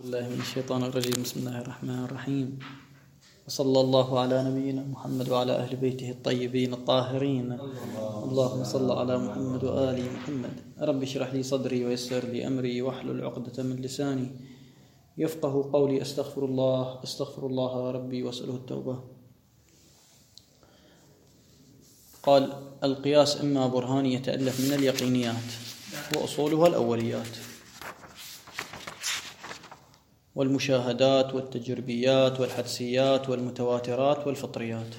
بالله من الشيطان الرجيم. بسم الله الرحمن الرحيم، وصلى الله على نبينا محمد وعلى أهل بيته الطيبين الطاهرين. اللهم صل على محمد وآل محمد. رب اشرح لي صدري ويسر لي أمري واحلل عقدة من لساني يفقه قولي. أستغفر الله ربي وأسأله التوبة. قال: القياس إما برهاني يتألف من اليقينيات وأصولها الأوليات والمشاهدات والتجربيات والحدسيات والمتواترات والفطريات.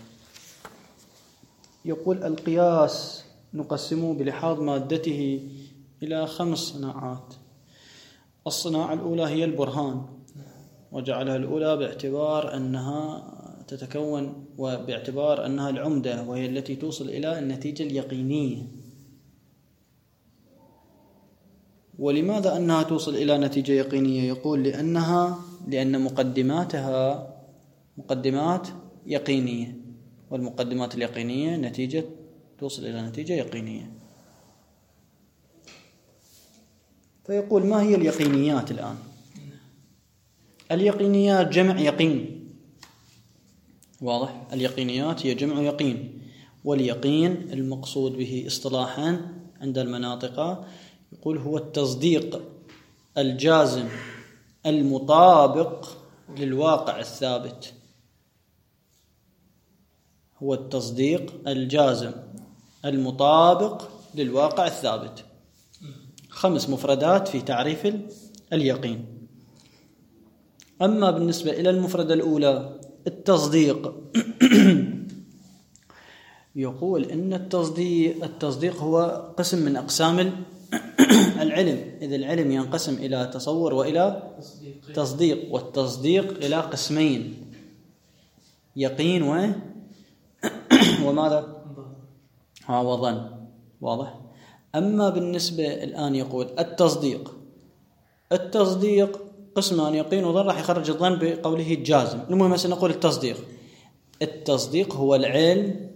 يقول: القياس نقسمه بلحاظ مادته إلى 5 صناعات. الصناعة الأولى هي البرهان، وجعلها الأولى باعتبار أنها تتكون وباعتبار أنها العمدة، وهي التي توصل إلى النتيجة اليقينية. ولماذا أنها توصل إلى نتيجة يقينية؟ يقول: لأن مقدماتها مقدمات يقينية، والمقدمات اليقينية نتيجة توصل إلى نتيجة يقينية. فيقول: ما هي اليقينيات الآن؟ اليقينيات جمع يقين. واضح؟ اليقينيات هي جمع يقين، واليقين المقصود به اصطلاحا عند المناطق يقول هو التصديق الجازم المطابق للواقع الثابت. هو التصديق الجازم المطابق للواقع الثابت. 5 مفردات في تعريف اليقين. أما بالنسبة إلى المفردة الأولى التصديق يقول إن التصديق هو قسم من أقسام العلم، إذ العلم ينقسم إلى تصور وإلى تصديق، والتصديق إلى قسمين: يقين وماذا؟ وظن. واضح؟ أما بالنسبة الآن يقول التصديق قسمان: يقين وظن. راح يخرج الظن بقوله الجازم. المهم نقول التصديق هو العلم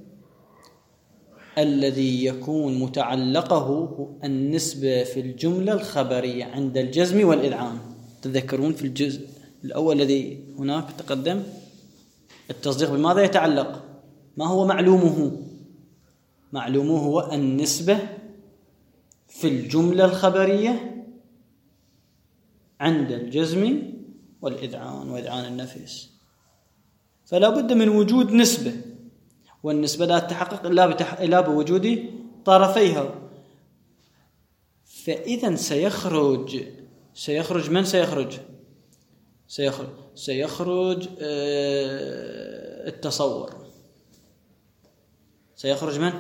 الذي يكون متعلقه النسبة في الجملة الخبرية عند الجزم والإذعان. تذكرون في الجزء الأول الذي هناك تقدم، التصديق بماذا يتعلق؟ ما هو معلومه؟ معلومه هو النسبة في الجملة الخبرية عند الجزم والإذعان وإذعان النفس. فلا بد من وجود نسبة، والنسبة لا تتحقق إلا بوجود طرفيها. فإذا سيخرج من سيخرج التصور. سيخرج من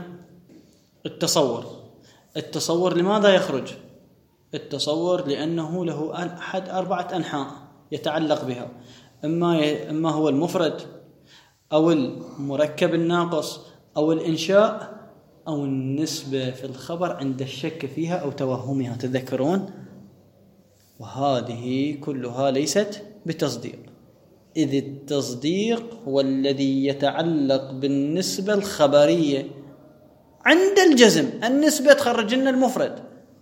التصور. لماذا يخرج التصور؟ لأنه له أحد 4 أنحاء يتعلق بها، إما هو المفرد أو المركب الناقص أو الإنشاء أو النسبة في الخبر عند الشك فيها أو توهمها. تذكرون؟ وهذه كلها ليست بتصديق، إذ التصديق هو الذي يتعلق بالنسبة الخبرية عند الجزم. النسبة تخرج لنا المفرد،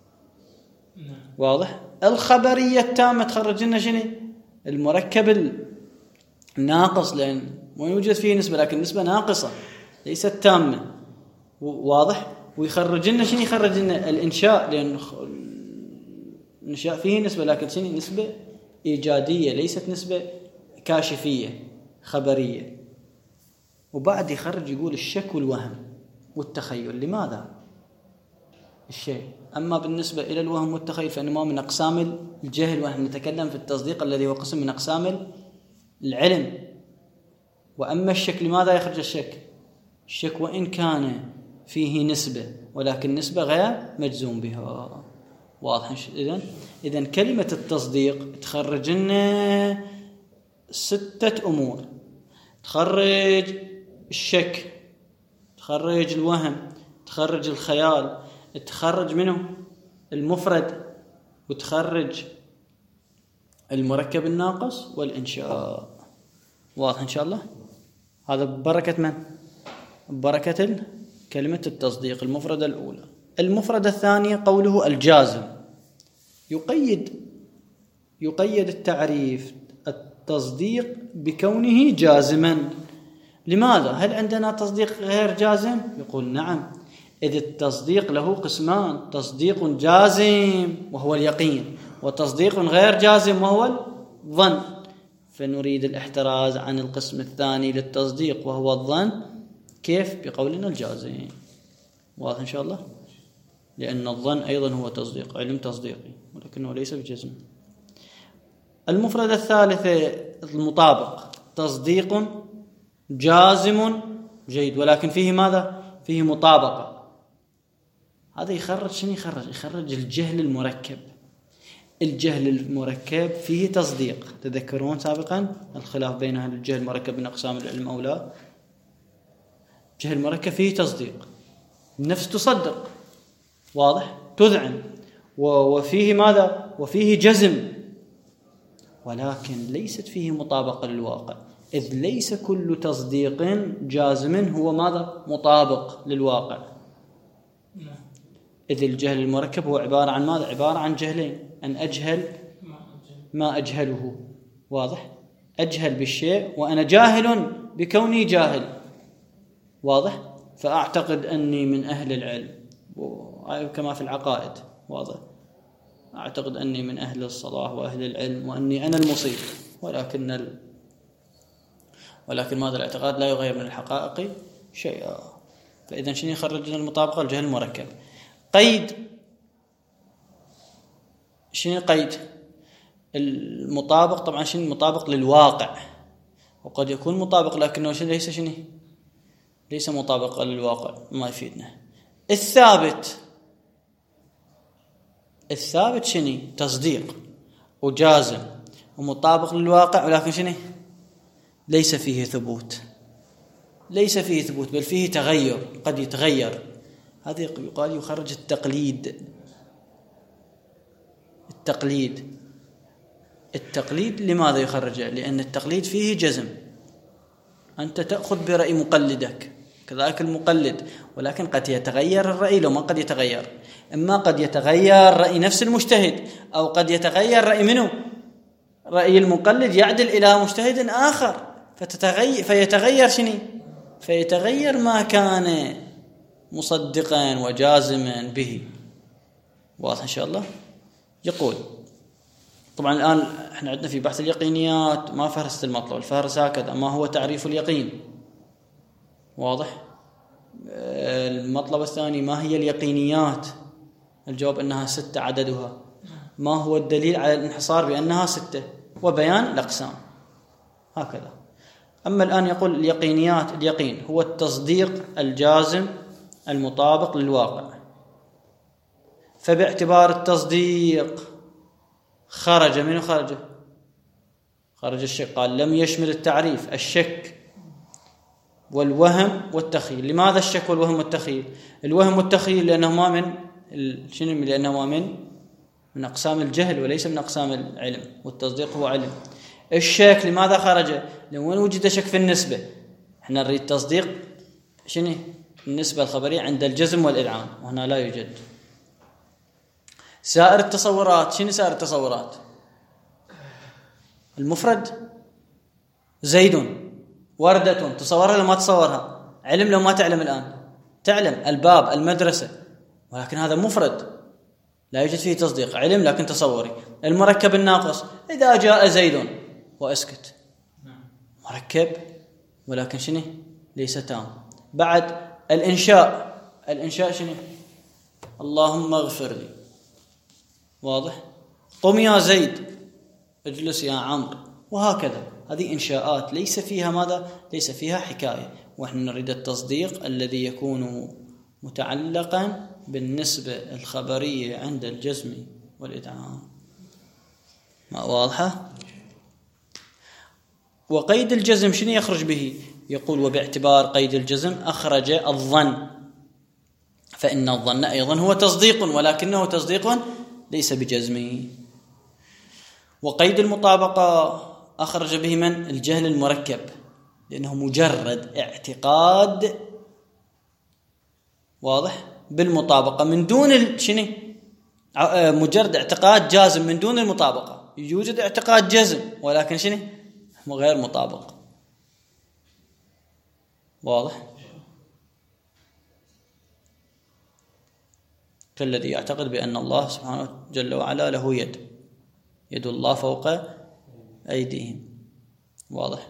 واضح؟ الخبرية التامة تخرج لنا شنو؟ المركب الناقص، لأن ما يوجد فيه نسبة، لكن نسبة ناقصة ليست تامة. واضح؟ ويخرج لنا شنو؟ يخرج لنا الإنشاء، لأن الإنشاء فيه نسبة، لكن شنو؟ نسبة إيجادية ليست نسبة كاشفية خبرية. وبعد يخرج يقول الشك والوهم والتخيل. لماذا الشيء؟ أما بالنسبة إلى الوهم والتخيل فإنما من أقسام الجهل، ونحن نتكلم في التصديق الذي هو قسم من أقسام العلم. وأما الشك، لماذا يخرج الشك وإن كان فيه نسبة، ولكن نسبة غير مجزوم بها. واضح؟ إذن كلمة التصديق تخرج لنا 6 أمور: تخرج الشك، تخرج الوهم، تخرج الخيال، تخرج منه المفرد، وتخرج المركب الناقص والإنشاء. واضح إن شاء الله؟ هذا ببركة من؟ ببركة كلمة التصديق. المفردة الأولى. المفردة الثانية قوله الجازم. يقيد يقيد التعريف التصديق بكونه جازما. لماذا؟ هل عندنا تصديق غير جازم؟ يقول نعم، إذ التصديق له قسمان: تصديق جازم وهو اليقين، وتصديق غير جازم وهو الظن. فنريد الاحتراز عن القسم الثاني للتصديق وهو الظن. كيف؟ بقولنا الجازم. واضح إن شاء الله؟ لأن الظن أيضا هو تصديق، علم تصديقي، ولكنه ليس بجزم. المفردة الثالثة المطابق: تصديق جازم جيد ولكن فيه ماذا؟ فيه مطابقة. هذا يخرج شنو؟ يخرج الجهل المركب. الجهل المركب فيه تصديق. تذكرون سابقا الخلاف بين هل الجهل المركب من أقسام العلم أو لا؟ الجهل المركب فيه تصديق، النفس تصدق، واضح، تذعن، وفيه ماذا؟ وفيه جزم، ولكن ليست فيه مطابقة للواقع، إذ ليس كل تصديق جازم هو ماذا؟ مطابق للواقع. إذ الجهل المركب هو عبارة عن ماذا؟ عبارة عن جهلين: أن أجهل ما أجهله، واضح، أجهل بالشيء وأنا جاهل بكوني جاهل، واضح، فأعتقد أني من أهل العلم، كما في العقائد، واضح، أعتقد أني من أهل الصلاح وأهل العلم وأني أنا المصيب، ولكن ماذا؟ الاعتقاد لا يغير من الحقائق شيئا. فإذا شنو يخرج لنا المطابقة؟ الجهل المركب. قيد، شنو قيد؟ المطابق طبعا شنو؟ مطابق للواقع، وقد يكون مطابق لكنه ليس شنو؟ ليس مطابق للواقع، ما يفيدنا. الثابت شنو؟ تصديق وجازم ومطابق للواقع، ولكن شنو؟ ليس فيه ثبوت، ليس فيه ثبوت، بل فيه تغير، قد يتغير. هذا يقال يخرج التقليد لماذا يخرجه؟ لأن التقليد فيه جزم، أنت تأخذ برأي مقلدك، كذلك المقلد، ولكن قد يتغير الرأي. لو ما قد يتغير، إما قد يتغير رأي نفس المجتهد، أو قد يتغير رأي منه، رأي المقلد يعدل إلى مجتهد آخر، فيتغير شنو؟ فيتغير ما كان مصدقا وجازما به. واضح إن شاء الله؟ يقول طبعا الآن احنا عندنا في بحث اليقينيات ما فهرست المطلب، الفهرس هكذا: ما هو تعريف اليقين؟ واضح. المطلب الثاني: ما هي اليقينيات؟ الجواب أنها 6 عددها. ما هو الدليل على الانحصار بأنها 6؟ وبيان الأقسام، هكذا. أما الآن يقول اليقينيات: اليقين هو التصديق الجازم المطابق للواقع. فباعتبار التصديق خرج منه، خرج الشك. قال لم يشمل التعريف الشك والوهم والتخيل. لماذا الشك والوهم والتخيل؟ الوهم والتخيل لأنهما من أقسام الجهل وليس من أقسام العلم، والتصديق هو علم. الشك لماذا خرج؟ لأن وجد شك في النسبة. احنا نريد تصديق شنو؟ النسبة الخبرية عند الجزم والإذعان، وهنا لا يوجد. سائر التصورات، شنو سائر التصورات؟ المفرد: زيد، وردة، تصورها لو ما تصورها، علم لو ما تعلم الآن، تعلم، الباب، المدرسة، ولكن هذا مفرد لا يوجد فيه تصديق، علم لكن تصوري. المركب الناقص: إذا جاء زيد وأسكت، مركب ولكن شنو؟ ليس تام. بعد الإنشاء شنو؟ اللهم اغفر لي، واضح، قم يا زيد، اجلس يا عمرو، وهكذا. هذه إنشاءات ليس فيها ماذا؟ ليس فيها حكاية. ونحن نريد التصديق الذي يكون متعلقا بالنسبة الخبرية عند الجزم والإدعاء. ما واضحة؟ وقيد الجزم شنو يخرج به؟ يقول وباعتبار قيد الجزم أخرج الظن، فإن الظن أيضا هو تصديق، ولكنه تصديق ليس بجزمه. وقيد المطابقة أخرج به من؟ الجهل المركب، لأنه مجرد اعتقاد، واضح، بالمطابقة من دون شنو؟ مجرد اعتقاد جازم من دون المطابقة. يوجد اعتقاد جزم، ولكن شنو غير مطابق. واضح؟ كالذي يعتقد بأن الله سبحانه جل وعلا له يد الله فوق أيديهم. واضح؟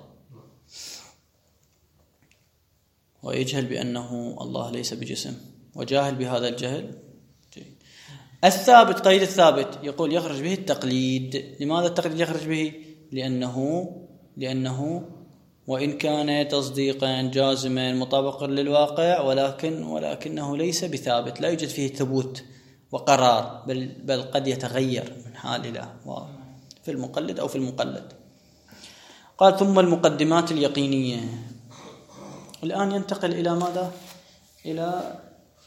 ويجهل بأنه الله ليس بجسم، وجاهل بهذا الجهل. الثابت، قيد الثابت يقول يخرج به التقليد. لماذا التقليد يخرج به؟ لأنه وإن كان تصديقا جازما مطابقا للواقع، ولكنه ليس بثابت، لا يوجد فيه ثبوت وقرار، بل قد يتغير من حال إلى في المقلد أو في المقلد. قال ثم المقدمات اليقينية. الآن ينتقل إلى ماذا؟ إلى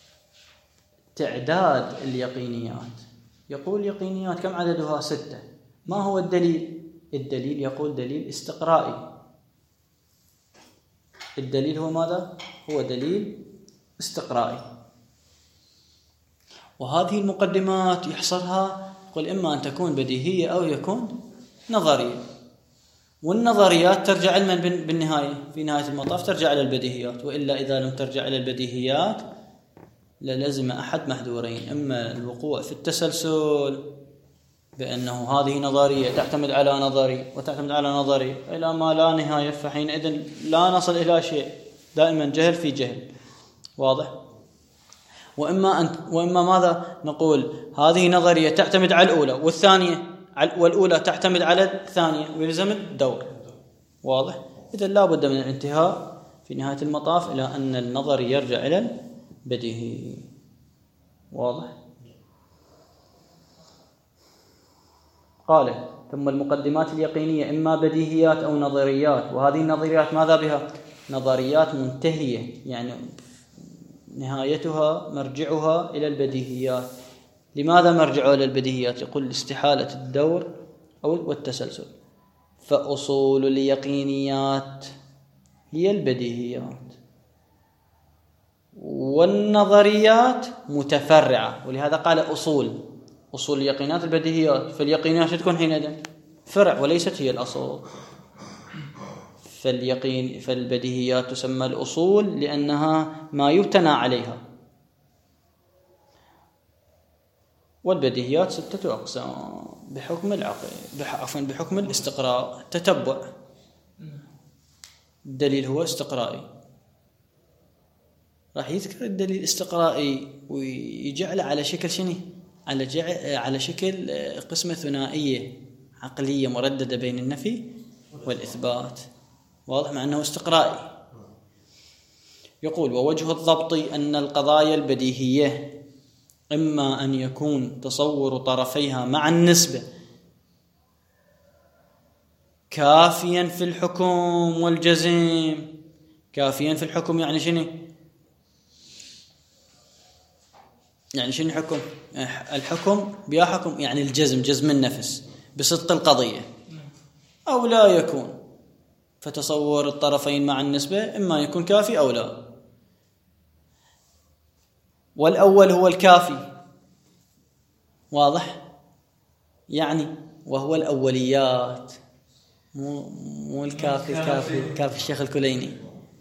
تعداد اليقينيات. يقول يقينيات كم عددها؟ 6. ما هو الدليل؟ الدليل يقول دليل استقرائي. الدليل هو ماذا؟ هو دليل استقرائي. وهذه المقدمات يحصرها، يقول إما أن تكون بديهية أو يكون نظرية. والنظريات ترجع علما بالنهاية، في نهاية المطاف ترجع إلى البديهيات، وإلا إذا لم ترجع إلى البديهيات للزم أحد محذورين: إما الوقوع في التسلسل بأنه هذه نظرية تعتمد على نظري وتعتمد على نظري إلى ما لا نهاية، فحينئذ لا نصل إلى شيء، دائما جهل في جهل. واضح؟ وإما ماذا نقول؟ هذه نظرية تعتمد على الأولى والأولى تعتمد على الثانية، ويلزم الدور. واضح؟ إذا لا بد من الانتهاء في نهاية المطاف إلى أن النظري يرجع إلى البديهي. واضح؟ قال ثم المقدمات اليقينية إما بديهيات أو نظريات. وهذه النظريات ماذا بها؟ نظريات منتهية، يعني نهايتها مرجعها إلى البديهيات. لماذا مرجعها إلى البديهيات؟ يقول استحالة الدور أو والتسلسل. فأصول اليقينيات هي البديهيات، والنظريات متفرعة، ولهذا قال أصول اليقينات البديهيات. فاليقينات تكون حينئذ فرع وليست هي الأصل. فالبديهيات تسمى الأصول لأنها ما يبتنى عليها. والبديهيات 6 أقسام بحكم العقل، بحكم الاستقراء، تتبع. الدليل هو استقرائي، راح يذكر الدليل استقرائي ويجعله على شكل شنو؟ على شكل قسمة ثنائية عقلية مرددة بين النفي والإثبات. واضح؟ مع أنه استقرائي. يقول ووجه الضبط أن القضايا البديهية إما أن يكون تصور طرفيها مع النسبة كافيا في الحكم والجزم. كافيا في الحكم يعني شنو؟ يعني شنو الحكم؟ الحكم بيا حكم يعني الجزم، جزم النفس بصدق القضية، أو لا يكون. فتصور الطرفين مع النسبة إما يكون كافي أو لا. والأول هو الكافي. واضح؟ يعني وهو الأوليات، مو الكافي. كافي الشيخ الكليني.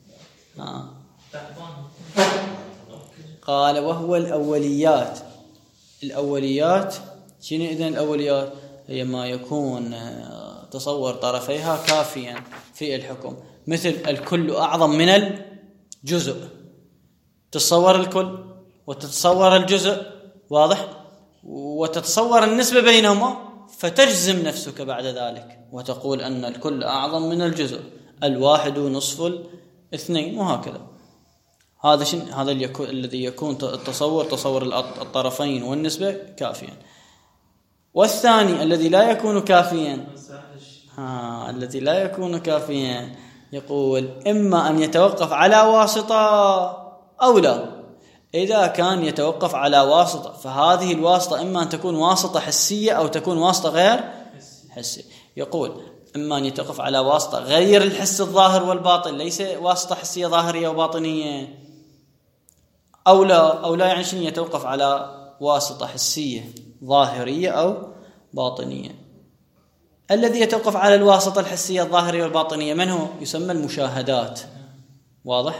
قال وهو الأوليات. الأوليات شنو إذن؟ الأوليات هي ما يكون تصور طرفيها كافيا في الحكم، مثل الكل أعظم من الجزء. تتصور الكل وتتصور الجزء، واضح؟ وتتصور النسبة بينهما، فتجزم نفسك بعد ذلك وتقول أن الكل أعظم من الجزء، الواحد نصف الاثنين، وهكذا. هذا الذي يكون تصور الطرفين والنسبة كافيا. والثاني الذي لا يكون كافيا، الذي لا يكون كافيا يقول إما أن يتوقف على واسطة أو لا. إذا كان يتوقف على واسطة فهذه الواسطة إما أن تكون واسطة حسية أو تكون واسطة غير حسية. يقول إما أن يتوقف على واسطة غير الحس الظاهر والباطن، ليس واسطة حسية ظاهرية وباطنية، أو لا يعني شنو؟ يتوقف على واسطة حسية ظاهرية أو باطنية. الذي يتوقف على الواسطة الحسية الظاهرية والباطنية من هو؟ يسمى المشاهدات. واضح؟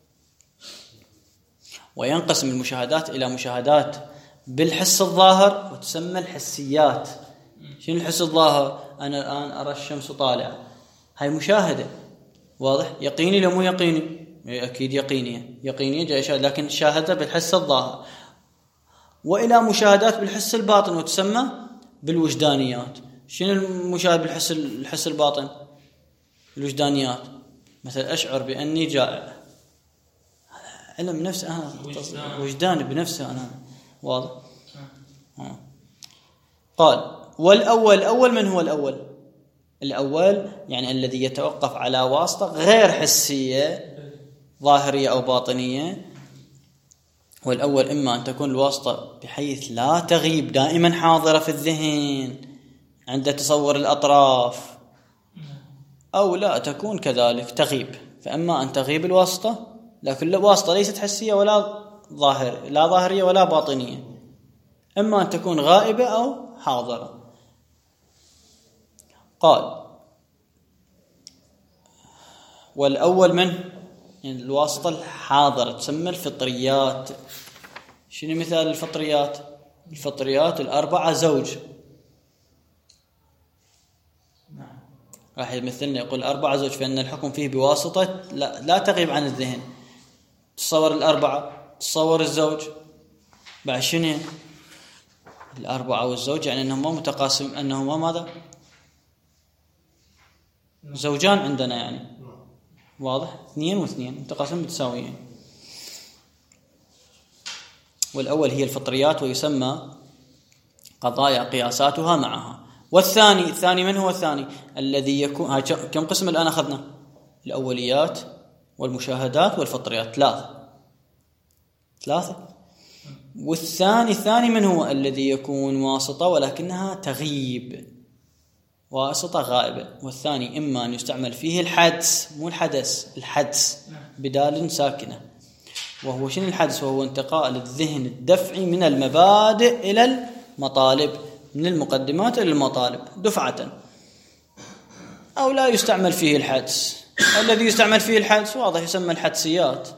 وينقسم المشاهدات إلى مشاهدات بالحس الظاهر وتسمى الحسيات. شنو الحس الظاهر؟ أنا الآن أرى الشمس طالعة، هاي مشاهدة. واضح؟ يقيني لو مو يقيني؟ أكيد يقينية جاي شاهد، لكن شاهدها بالحس الظاهر. وإلى مشاهدات بالحس الباطن وتسمى بالوجدانيات. شنو المشاهد بالحس الباطن؟ الوجدانيات، مثلا أشعر بأني جائع، علم نفس أنا، وجداني بنفسه أنا. واضح؟ قال والأول من هو الأول يعني الذي يتوقف على واسطة غير حسية ظاهرية أو باطنية. والأول إما أن تكون الواسطة بحيث لا تغيب، دائما حاضرة في الذهن عند تصور الأطراف، أو لا تكون كذلك تغيب. فأما أن تغيب الواسطة، لكن الواسطة ليست حسية ولا ظاهرية ولا باطنية، إما أن تكون غائبة أو حاضرة. قال والأول من يعني الواسطة الحاضرة تسمى الفطريات. شنو مثال الفطريات؟ الفطريات الأربعة زوج. راح يمثلنا يقول 4 زوج، فإن الحكم فيه بواسطة لا تغيب عن الذهن. تصور الأربعة، تصور الزوج، بعد شنو 4 والزوج؟ يعني أنهما متقاسم، أنهما ماذا؟ زوجان عندنا يعني. واضح؟ 2 و2 متقاسم متساويين. والأول هي الفطريات ويسمى قضايا قياساتها معها. والثاني من هو الثاني؟ الذي يكون كم قسم الآن أخذنا؟ الأوليات والمشاهدات والفطريات، 3. والثاني من هو؟ الذي يكون واسطة ولكنها تغيب، واسطة غائبة. والثاني إما أن يستعمل فيه الحدس، مو الحدث، الحدس بدال ساكنة. وهو شنو الحدس؟ وهو انتقال الذهن الدفعي من المبادئ إلى المطالب، من المقدمات إلى المطالب دفعة. أو لا يستعمل فيه الحدس. الذي يستعمل فيه الحدس واضح يسمى الحدسيات.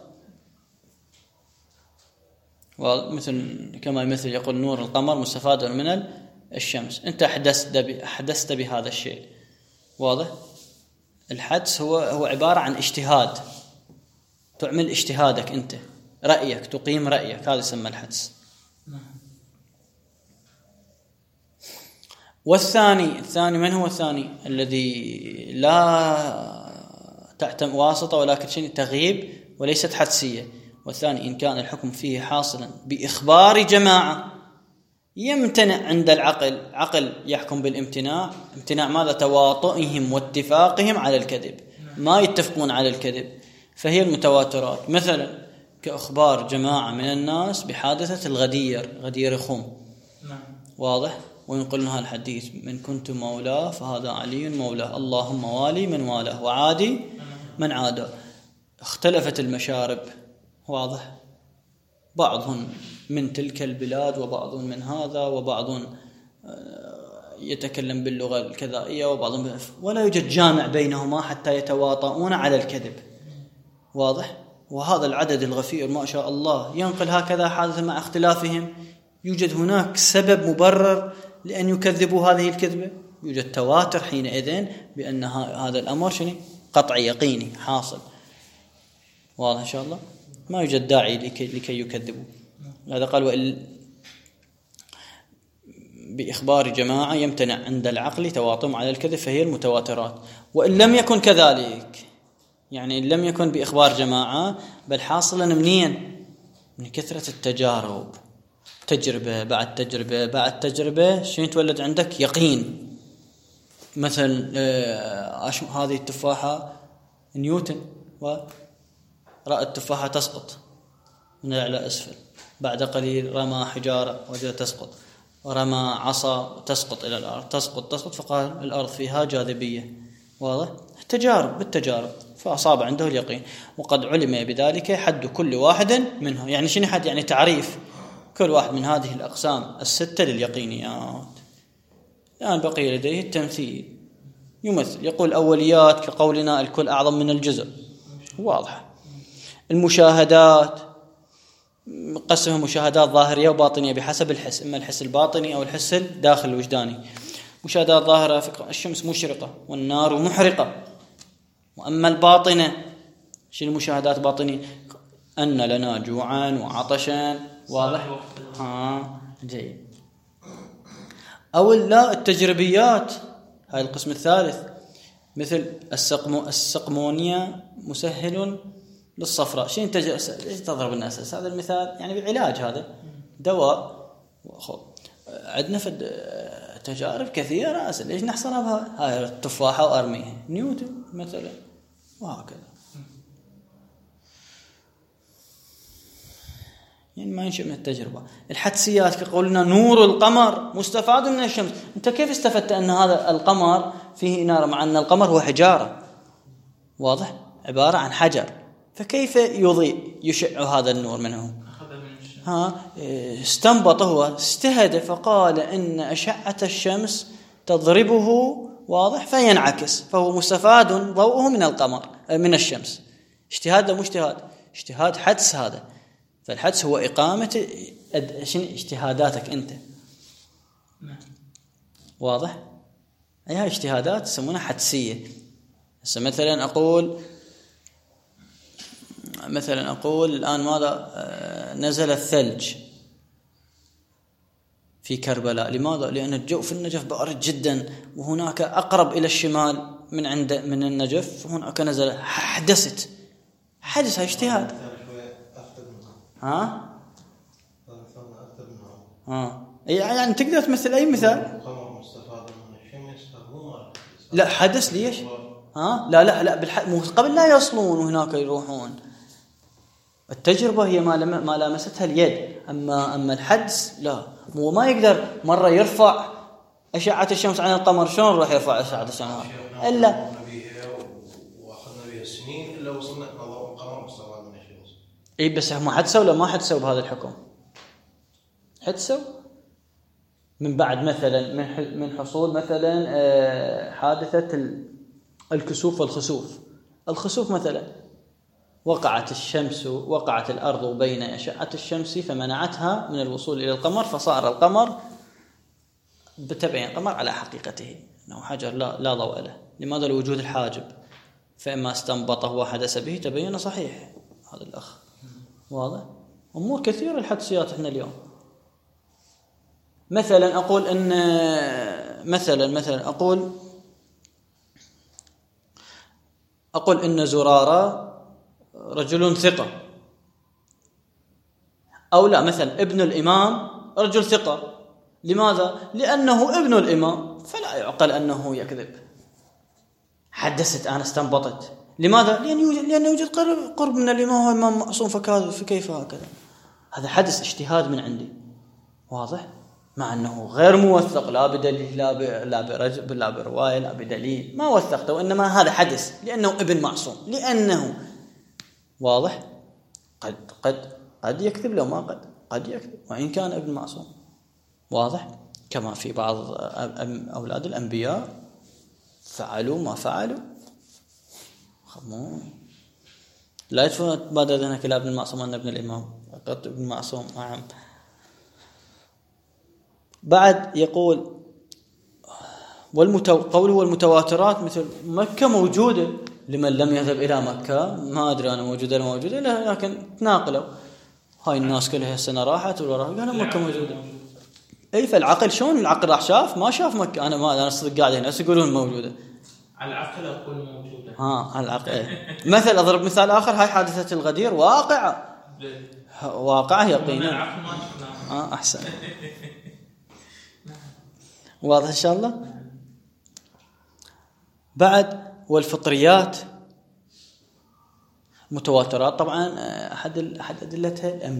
كما يمثل يقول نور القمر مستفاد من الشمس، أنت أحدثت بهذا الشيء. واضح؟ الحدس هو عبارة عن اجتهاد، تعمل اجتهادك أنت، رأيك، تقيم رأيك، هذا يسمى الحدس. والثاني من هو الثاني؟ الذي لا تعتم واسطة ولكن شيء تغيب وليست حدسية. والثاني إن كان الحكم فيه حاصلا بإخبار جماعة يمتنع عند العقل، عقل يحكم بالامتناع. امتناع ماذا؟ تواطئهم واتفاقهم على الكذب، ما يتفقون على الكذب، فهي المتواترات. مثلا كأخبار جماعة من الناس بحادثة الغدير، غدير خم. واضح؟ وينقلنا الحديث من كنت مولاه فهذا علي مولاه، اللهم والي من والاه وعادي من عاده. اختلفت المشارب. واضح؟ بعضهم من تلك البلاد وبعض من هذا، وبعض يتكلم باللغة الكذائية وبعضهم ولا يوجد جامع بينهما حتى يتواطؤون على الكذب. واضح؟ وهذا العدد الغفير ما شاء الله ينقل هكذا حادث مع اختلافهم. يوجد هناك سبب مبرر لأن يكذبوا هذه الكذبة؟ يوجد تواتر حينئذ بأن هذا الأمر شنو؟ قطعي يقيني حاصل. واضح إن شاء الله؟ ما يوجد داعي لكي يكذبوا. هذا قال بإخبار جماعة يمتنع عند العقل تواطؤ على الكذب فهي المتواترات. وإن لم يكن كذلك، يعني إن لم يكن بإخبار جماعة بل حاصلا منين؟ من كثرة التجارب، تجربة بعد تجربة بعد تجربة، شنو يتولد عندك؟ يقين. مثل هذه التفاحة نيوتن رأى التفاحة تسقط من الأعلى أسفل، بعد قليل رمى حجارة وجد تسقط، ورمى عصا تسقط إلى الأرض، تسقط، فقال الأرض فيها جاذبية. واضح؟ بالتجارب فأصاب عنده اليقين. وقد علم بذلك حد كل واحد منه. يعني شنو حد؟ يعني تعريف كل واحد من هذه الأقسام 6 لليقينيات. الآن بقي لديه التمثيل. يمثل. يقول الأوليات كقولنا الكل أعظم من الجزء، واضح. المشاهدات قسمها مشاهدات ظاهرية وباطنية بحسب الحس، إما الحس الباطني أو الحس الداخل الوجداني. مشاهدات ظاهرة الشمس مشرقة والنار محرقة. وأما الباطنة شنو المشاهدات الباطنية؟ أن لنا جوعا وعطشا، واضح؟ جيد. أو لا التجربيات، هاي القسم الثالث، مثل السقمونية مسهل للصفراء. شنو ليش تضرب الناس هذا المثال؟ يعني بالعلاج هذا دواء. عندنا في تجارب كثيرة، ليش نحصرها بها؟ هاي التفاحة وأرميها، نيوتن مثلا، وهكذا. يعني ما ينشئ من التجربة. الحدسيات كقولنا نور القمر مستفاد من الشمس. أنت كيف استفدت أن هذا القمر فيه إنارة مع أن القمر هو حجارة، واضح؟ عبارة عن حجر، فكيف يضيء يشع هذا النور منه؟ استنبط، هو اجتهد فقال إن أشعة الشمس تضربه، واضح، فينعكس، فهو مستفاد ضوءه من القمر من الشمس. اجتهاد مو اجتهاد حدس هذا. فالحدس هو إقامة شنو اجتهاداتك أنت، واضح؟ أيها اجتهادات يسمونها حدسية. مثلا أقول الآن ماذا نزل الثلج في كربلاء. لماذا؟ لأن الجو في النجف بارد جدا، وهناك أقرب إلى الشمال من النجف، هناك نزل. حدث هاي اجتهاد. يعني تقدر تمثل أي مثال. لا حدث ليش؟ لا قبل لا يصلون وهناك يروحون. التجربة هي ما لامستها اليد، أما الحدس لا. هو ما يقدر مرة يرفع أشعة الشمس عن القمر. شلون راح يرفع أشعة الشمس؟ إلا وأخذنا بها السنين إلا وصلنا نظام القمر مستفاد من الشمس. إيه بس هم حدسوا ولا ما حدسوا بهذا الحكم؟ حدسوا من بعد مثلا من حصول مثلا حادثة الكسوف والخسوف. الخسوف مثلا وقعت الأرض بين أشعة الشمس فمنعتها من الوصول إلى القمر، فصار القمر بتبين القمر على حقيقته أنه حجر لا ضوء له. لماذا؟ لوجود الحاجب. فإما استنبطه وحدث به تبين صحيح هذا الأخ، واضح. أمور كثيرة الحدسيات إحنا اليوم. مثلا أقول إن مثلا أقول إن زرارة رجل ثقة، أو لا مثلا ابن الإمام رجل ثقة. لماذا؟ لأنه ابن الإمام، فلا يعقل أنه يكذب. حدثت أنا استنبطت. لماذا؟ لأن يوجد قرب من الإمام، هو إمام معصوم، فكيف هكذا؟ هذا حدث اجتهاد من عندي، واضح، مع أنه غير موثق، لا بدليل لا برواية لا بدليل، ما وثقته، وإنما هذا حدث لأنه ابن معصوم، لأنه واضح. قد يكذب، لو ما قد يكذب وإن كان ابن معصوم، واضح. كما في بعض أولاد الأنبياء فعلوا ما فعلوا، لا يتفوت بعد ذلك إلى ابن المعصوم أن ابن الإمام قد ابن معصوم. نعم. بعد يقول قوله والمتواترات مثل مكة موجودة، لمن لم يذهب إلى مكة ما أدري أنا موجودة ولا موجودة، لكن تناقلوا. هاي الناس كلها السنة راحت ولا راحت، قالوا مكة موجودة. أي فالعقل شلون العقل راح شاف؟ ما شاف مكة. أنا صدق قاعد هنا يقولون موجودة. على العقل أقول موجودة. على العقل. مثل أضرب مثال آخر، هاي حادثة الغدير واقعة يقينا. أحسن. واضح إن شاء الله. بعد والفطريات متواترات طبعا أحد أدلتها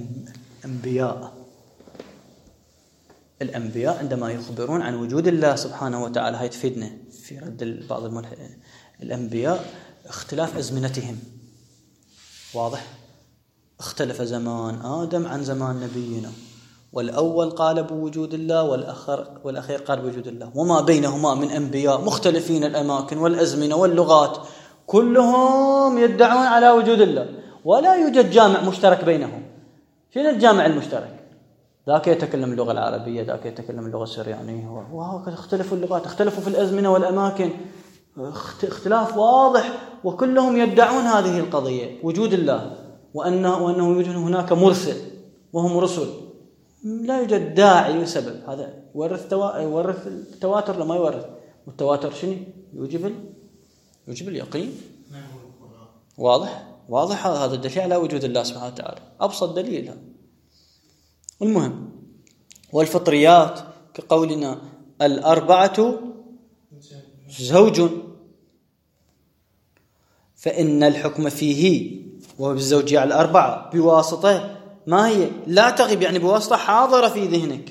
الأنبياء عندما يخبرون عن وجود الله سبحانه وتعالى. هاي تفيدنا في رد بعض الأنبياء اختلاف أزمنتهم، واضح. اختلف زمان آدم عن زمان نبينا، والأول قال بوجود الله والأخير قال بوجود الله، وما بينهما من أنبياء مختلفين الأماكن والأزمنة واللغات كلهم يدعون على وجود الله، ولا يوجد جامع مشترك بينهم. شنو الجامع المشترك؟ ذاك يتكلم اللغة العربية، ذاك يتكلم اللغة السريانية، وهكذا اختلفوا اللغات، اختلفوا في الأزمنة والأماكن، اختلاف واضح، وكلهم يدعون هذه القضية وجود الله، وأنه يوجد هناك مرسل وهم رسل. لا يوجد داعي وسبب. هذا يورث التواتر لما يورث. والتواتر شنو؟ يوجب اليقين. واضح هذا الدليل على وجود الله سبحانه وتعالى، أبسط دليل. المهم، والفطريات كقولنا الأربعة زوج، فإن الحكم فيه وهو بالزوجية على الأربعة بواسطة ما هي لا تغيب، يعني بواسطة حاضرة في ذهنك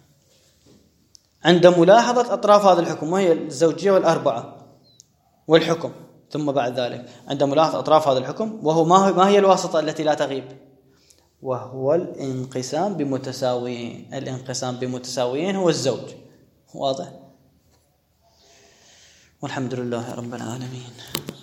عند ملاحظة أطراف هذا الحكم، وهي الزوجية والأربعة والحكم. ثم بعد ذلك عند ملاحظة أطراف هذا الحكم، وهو ما هي الواسطة التي لا تغيب؟ وهو الانقسام بمتساويين. الانقسام بمتساويين هو الزوج. واضح؟ والحمد لله رب العالمين.